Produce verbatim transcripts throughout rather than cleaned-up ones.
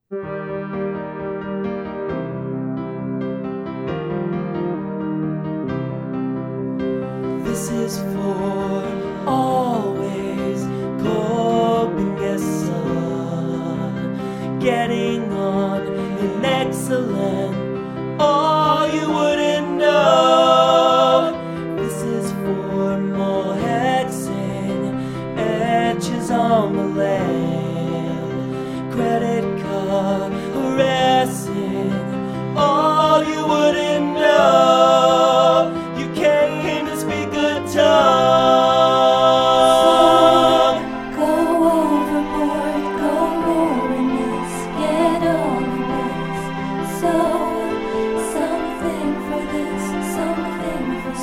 This is for always coping as son, getting on in excellent, all you wouldn't know. This is for more hexing, etches on the land, credit card harassing, all you wouldn't know. You came to speak a tongue. Go overboard, go ruinous, get on this. So, something for this, something for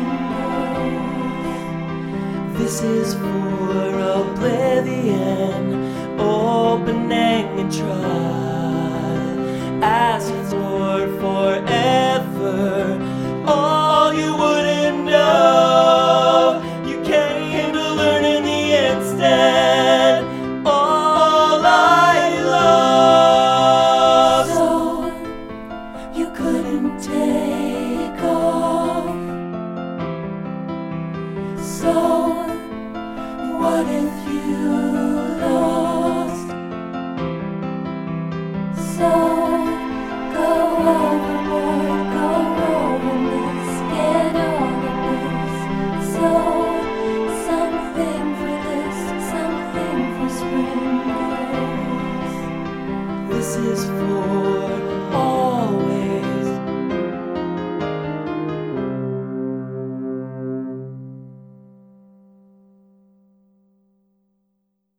spring. This is for oblivion, opening and trial. Ask for forever, all you wouldn't know. You came to learn in the instant, all I love. So, you couldn't take off. So, what if you lost? So, go overboard, go ruinous, get on this. So, something for this, something for spring. This is for